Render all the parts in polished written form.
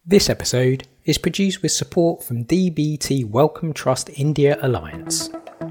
This episode is produced with support from DBT Wellcome Trust India Alliance.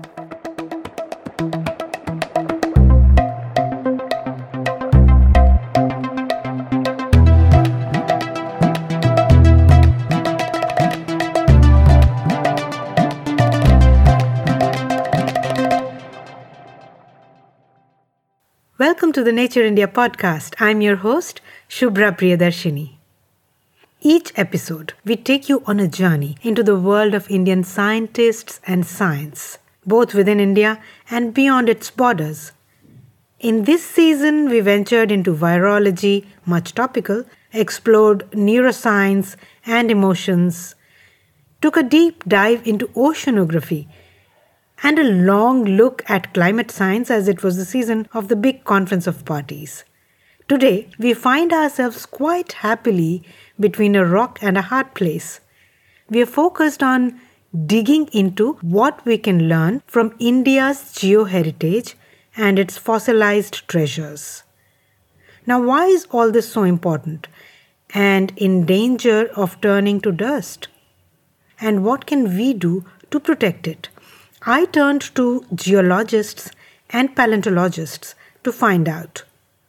Welcome to the Nature India podcast. I'm your host, Shubhra Priyadarshini. Each episode, we take you on a journey into the world of Indian scientists and science, both within India and beyond its borders. In this season, we ventured into virology, much topical, explored neuroscience and emotions, took a deep dive into oceanography, and a long look at climate science as it was the season of the big conference of parties. Today, we find ourselves quite happily between a rock and a hard place. We are focused on digging into what we can learn from India's geoheritage and its fossilized treasures. Now, why is all this so important and in danger of turning to dust? And what can we do to protect it? I turned to geologists and paleontologists to find out.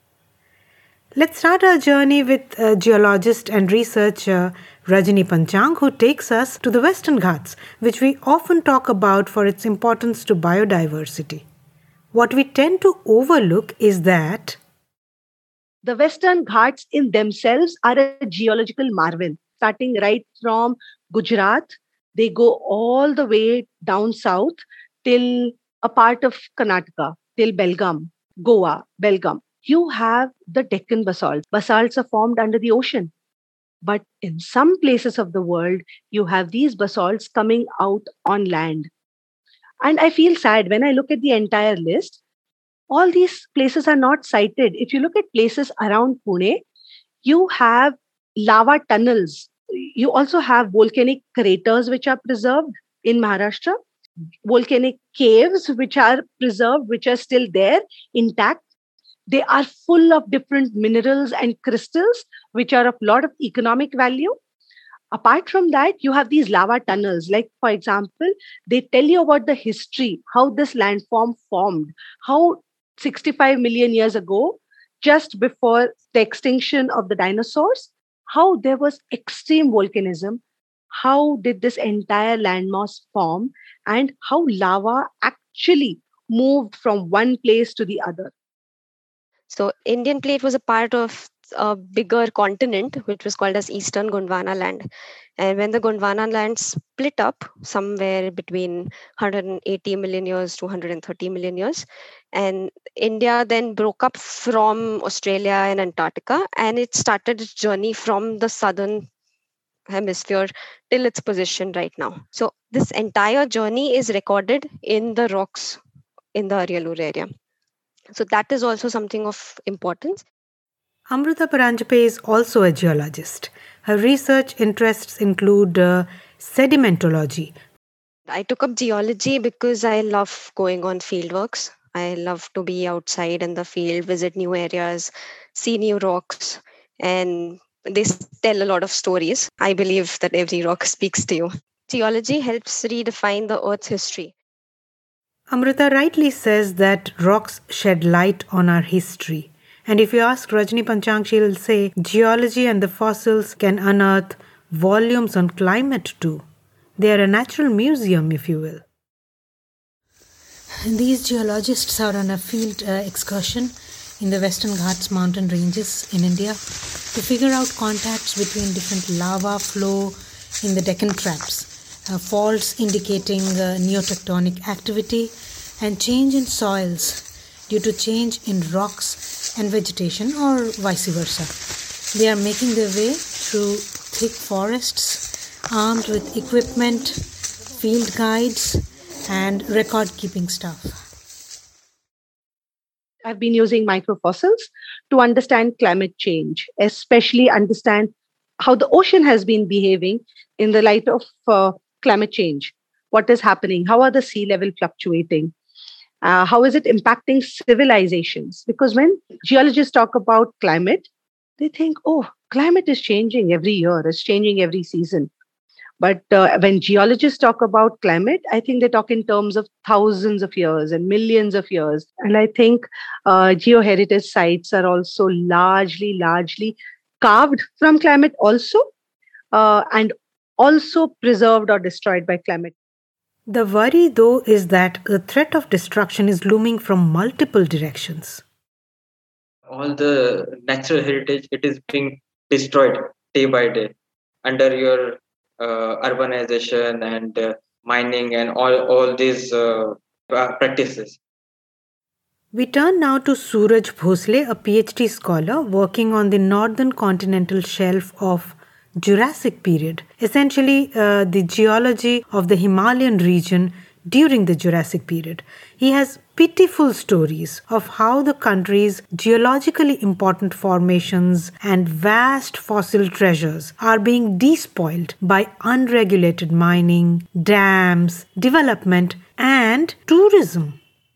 Let's start our journey with geologist and researcher Rajni Panchang, who takes us to the Western Ghats, which we often talk about for its importance to biodiversity. What we tend to overlook is that the Western Ghats in themselves are a geological marvel, starting right from Gujarat. They go all the way down south till a part of Karnataka, till Belgaum, Goa, Belgaum. You have the Deccan basalt. Basalts are formed under the ocean. But in some places of the world, you have these basalts coming out on land. And I feel sad when I look at the entire list. All these places are not cited. If you look at places around Pune, you have lava tunnels. You also have volcanic craters which are preserved in Maharashtra, volcanic caves which are preserved, which are still there intact. They are full of different minerals and crystals, which are of a lot of economic value. Apart from that, you have these lava tunnels. Like, for example, they tell you about the history, how this landform formed, how 65 million years ago, just before the extinction of the dinosaurs, how there was extreme volcanism, how did this entire landmass form, and how lava actually moved from one place to the other. So Indian plate was a part of a bigger continent, which was called as Eastern Gondwana land. And when the Gondwana land split up somewhere between 180 million years to 130 million years, and India then broke up from Australia and Antarctica, and it started its journey from the southern hemisphere till its position right now. So this entire journey is recorded in the rocks in the Ariyalur area. So that is also something of importance. Amruta Paranjape is also a geologist. Her research interests include sedimentology. I took up geology because I love going on fieldworks. I love to be outside in the field, visit new areas, see new rocks, and they tell a lot of stories. I believe that every rock speaks to you. Geology helps redefine the Earth's history. Amrita rightly says that rocks shed light on our history. And if you ask Rajni Panchang, she will say geology and the fossils can unearth volumes on climate too. They are a natural museum, if you will. These geologists are on a field excursion in the Western Ghats mountain ranges in India to figure out contacts between different lava flow in the Deccan traps. Faults indicating neotectonic activity and change in soils due to change in rocks and vegetation or vice versa. They are making their way through thick forests armed with equipment, field guides and record-keeping stuff. I've been using microfossils to understand climate change, especially understand how the ocean has been behaving in the light of climate change. What is happening? How are the sea level fluctuating? How is it impacting civilizations? Because when geologists talk about climate, they think, oh, climate is changing every year, it's changing every season. But when geologists talk about climate, I think they talk in terms of thousands of years and millions of years. And I think geoheritage sites are also largely carved from climate also, and also preserved or destroyed by climate. The worry, though, is that the threat of destruction is looming from multiple directions. All the natural heritage, it is being destroyed day by day under your urbanization and mining and all these practices. We turn now to Suraj Bhosle, a PhD scholar working on the northern continental shelf of Jurassic period, essentially the geology of the Himalayan region during the Jurassic period. He has pitiful stories of how the country's geologically important formations and vast fossil treasures are being despoiled by unregulated mining, dams, development, and tourism.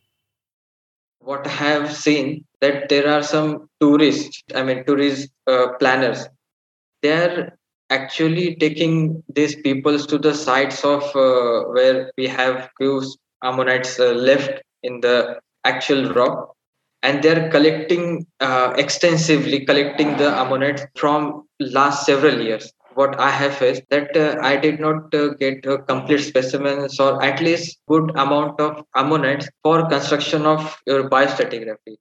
What I have seen that there are some tourist planners. They are actually taking these peoples to the sites of where we have few ammonites left in the actual rock, and they're collecting extensively collecting the ammonites from last several years. What I have is that I did not get complete specimens or at least good amount of ammonites for construction of your biostratigraphy.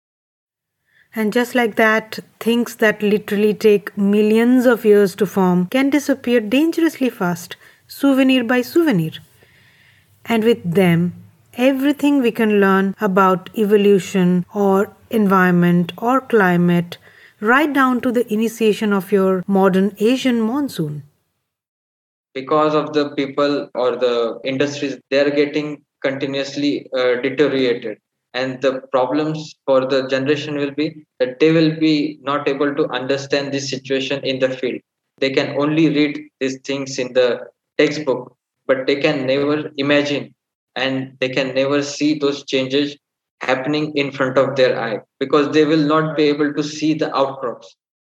And just like that, things that literally take millions of years to form can disappear dangerously fast, souvenir by souvenir. And with them, everything we can learn about evolution or environment or climate, right down to the initiation of your modern Asian monsoon. Because of the people or the industries, they are getting continuously deteriorated, and the problems for the generation will be that they will be not able to understand this situation in the field. They can only read these things in the textbook, but they can never imagine and they can never see those changes happening in front of their eye because they will not be able to see the outcrops.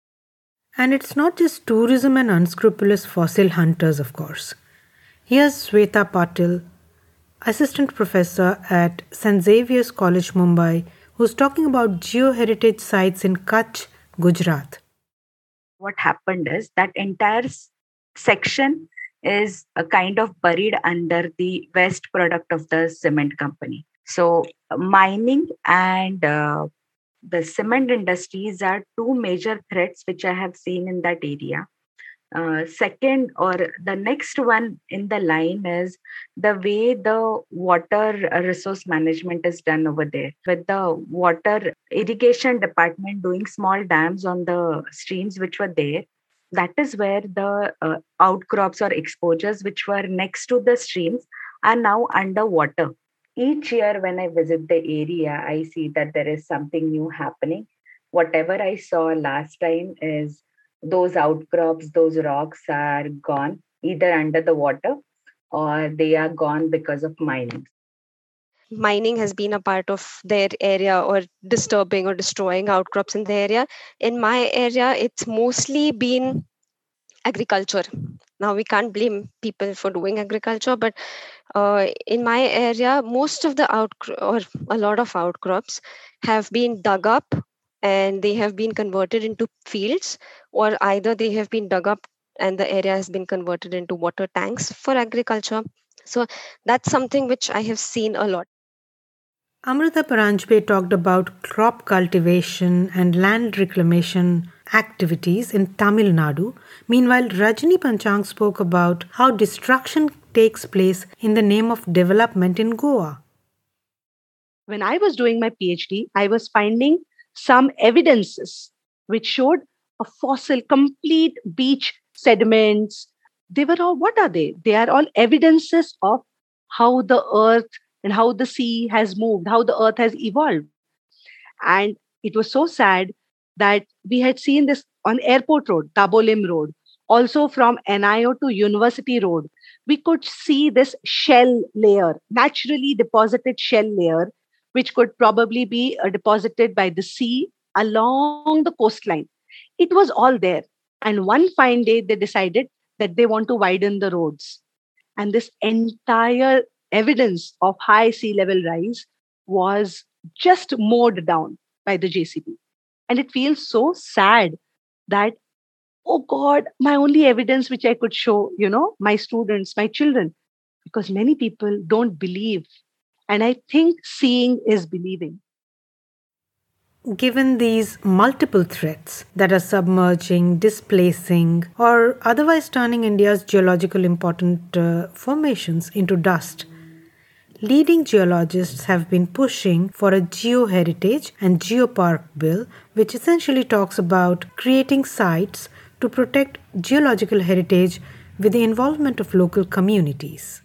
And it's not just tourism and unscrupulous fossil hunters, of course. Here's Sweta Patil, assistant professor at St. Xavier's College, Mumbai, who's talking about geoheritage sites in Kutch, Gujarat. What happened is that entire section is a kind of buried under the waste product of the cement company. So mining and the cement industries are two major threats which I have seen in that area. Second, or the next one in the line, is the way the water resource management is done over there, with the water irrigation department doing small dams on the streams which were there. That is where the outcrops or exposures which were next to the streams are now underwater. Each year when I visit the area, I see that there is something new happening. Whatever I saw last time is those outcrops, those rocks are gone either under the water or they are gone because of mining. Mining has been a part of their area, or disturbing or destroying outcrops in the area. In my area, it's mostly been agriculture. Now, we can't blame people for doing agriculture, but in my area, most of the or a lot of outcrops have been dug up and they have been converted into fields, or either they have been dug up and the area has been converted into water tanks for agriculture. So that's something which I have seen a lot. Amrita Paranjpe talked about crop cultivation and land reclamation activities in Tamil Nadu. Meanwhile, Rajni Panchang spoke about how destruction takes place in the name of development in Goa. When I was doing my PhD, I was finding some evidences which showed a fossil, complete beach sediments. They were all, what are they? They are all evidences of how the earth and how the sea has moved, how the earth has evolved. And it was so sad that we had seen this on Airport Road, Tabolim Road, also from NIO to University Road. We could see this shell layer, naturally deposited shell layer, which could probably be deposited by the sea along the coastline. It was all there. And one fine day, they decided that they want to widen the roads. And this entire evidence of high sea level rise was just mowed down by the JCB. And it feels so sad that, oh God, my only evidence which I could show, my students, my children, because many people don't believe. And I think seeing is believing. Given these multiple threats that are submerging, displacing, or otherwise turning India's geological important formations into dust, leading geologists have been pushing for a geoheritage and geopark bill, which essentially talks about creating sites to protect geological heritage with the involvement of local communities.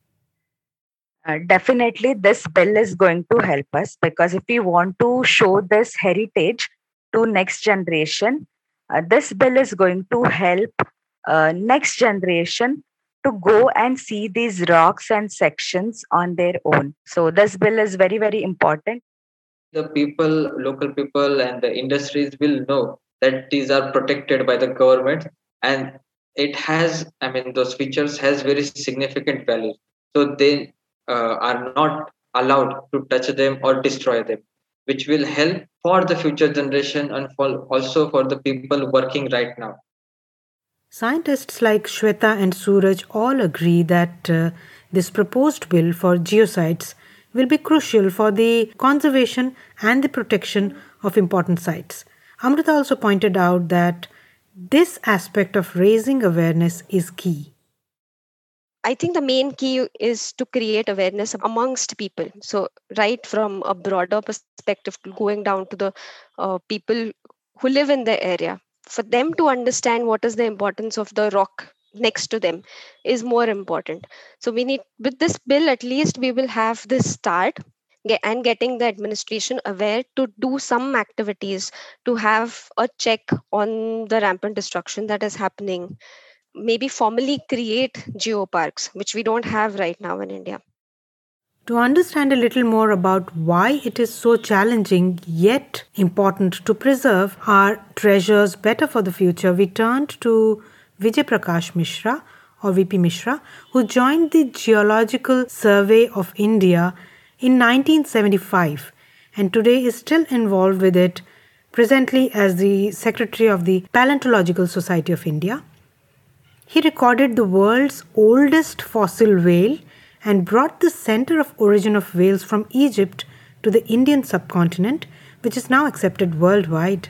Definitely, this bill is going to help us, because if we want to show this heritage to next generation, this bill is going to help next generation to go and see these rocks and sections on their own. So this bill is very, very important. The people, local people, and the industries will know that these are protected by the government, and it has, those features has very significant value. So they are not allowed to touch them or destroy them, which will help for the future generation and also for the people working right now. Scientists like Shweta and Suraj all agree that this proposed bill for geosites will be crucial for the conservation and the protection of important sites. Amrita also pointed out that this aspect of raising awareness is key. I think the main key is to create awareness amongst people. So, right from a broader perspective, going down to the people who live in the area, for them to understand what is the importance of the rock next to them is more important. So, we need, with this bill, at least we will have this start and getting the administration aware to do some activities to have a check on the rampant destruction that is happening, maybe formally create geoparks, which we don't have right now in India. To understand a little more about why it is so challenging yet important to preserve our treasures better for the future, we turned to Vijay Prakash Mishra, or VP Mishra, who joined the Geological Survey of India in 1975 and today is still involved with it, presently as the Secretary of the Paleontological Society of India. He recorded the world's oldest fossil whale and brought the center of origin of whales from Egypt to the Indian subcontinent, which is now accepted worldwide.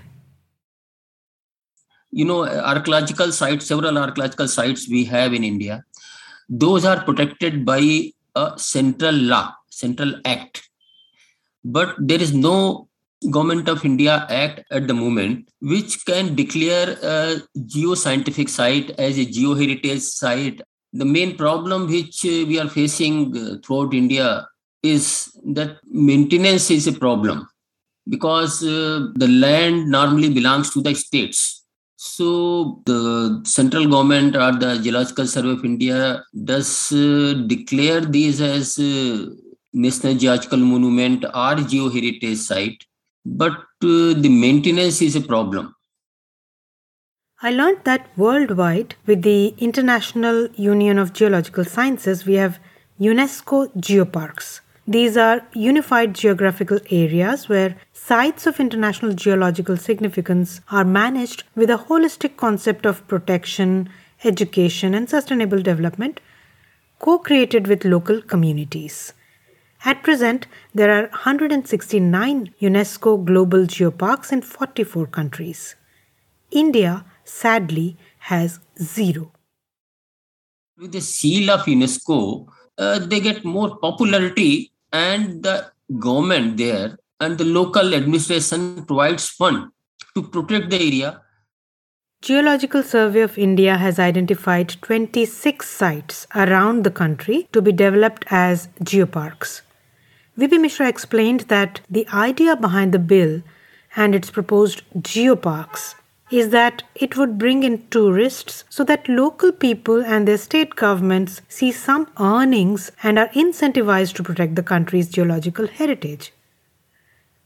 Archaeological sites, several archaeological sites we have in India, those are protected by a central law, central act. But there is no Government of India Act at the moment, which can declare a geoscientific site as a geoheritage site. The main problem which we are facing throughout India is that maintenance is a problem, because the land normally belongs to the states. So the central government or the Geological Survey of India does declare these as National Geological Monument or geoheritage site, but the maintenance is a problem. I learned that worldwide, with the International Union of Geological Sciences, we have UNESCO geoparks. These are unified geographical areas where sites of international geological significance are managed with a holistic concept of protection, education, and sustainable development, co-created with local communities. At present, there are 169 UNESCO global geoparks in 44 countries. India, sadly, has 0. With the seal of UNESCO, they get more popularity, and the government there and the local administration provides fund to protect the area. Geological Survey of India has identified 26 sites around the country to be developed as geoparks. VP Mishra explained that the idea behind the bill and its proposed geoparks is that it would bring in tourists so that local people and their state governments see some earnings and are incentivized to protect the country's geological heritage.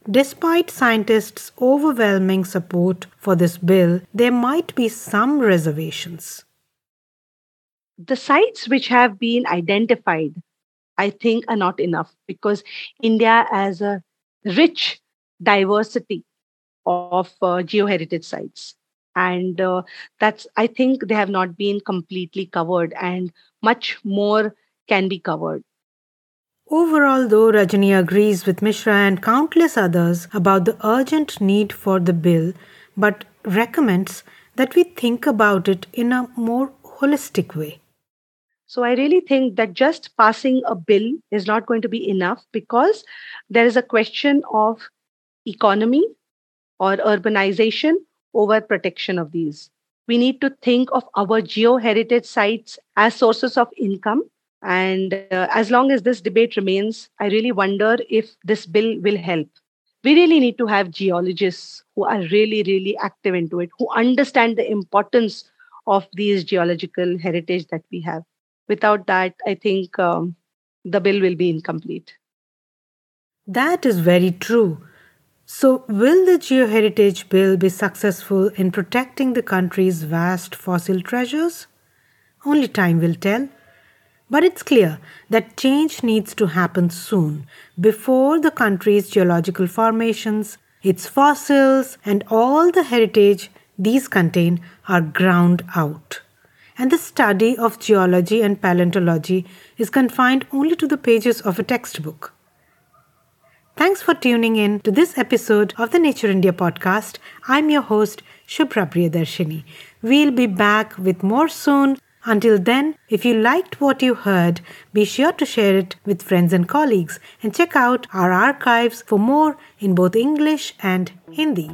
Despite scientists' overwhelming support for this bill, there might be some reservations. The sites which have been identified, I think, are not enough because India has a rich diversity of geoheritage sites. And that's, I think, they have not been completely covered, and much more can be covered. Overall, though, Rajani agrees with Mishra and countless others about the urgent need for the bill, but recommends that we think about it in a more holistic way. So I really think that just passing a bill is not going to be enough because there is a question of economy or urbanization over protection of these. We need to think of our geoheritage sites as sources of income. And as long as this debate remains, I really wonder if this bill will help. We really need to have geologists who are really, really active into it, who understand the importance of these geological heritage that we have. Without that, I think the bill will be incomplete. That is very true. So, will the Geoheritage Bill be successful in protecting the country's vast fossil treasures? Only time will tell. But it's clear that change needs to happen soon, before the country's geological formations, its fossils, and all the heritage these contain are ground out. And the study of geology and paleontology is confined only to the pages of a textbook. Thanks for tuning in to this episode of the Nature India podcast. I'm your host, Shubhra Priyadarshini. We'll be back with more soon. Until then, if you liked what you heard, be sure to share it with friends and colleagues and check out our archives for more in both English and Hindi.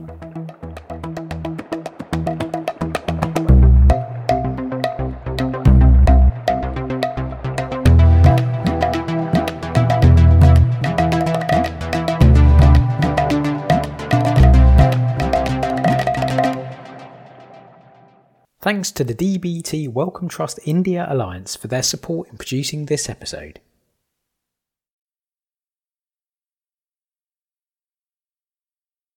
Thanks to the DBT Wellcome Trust India Alliance for their support in producing this episode.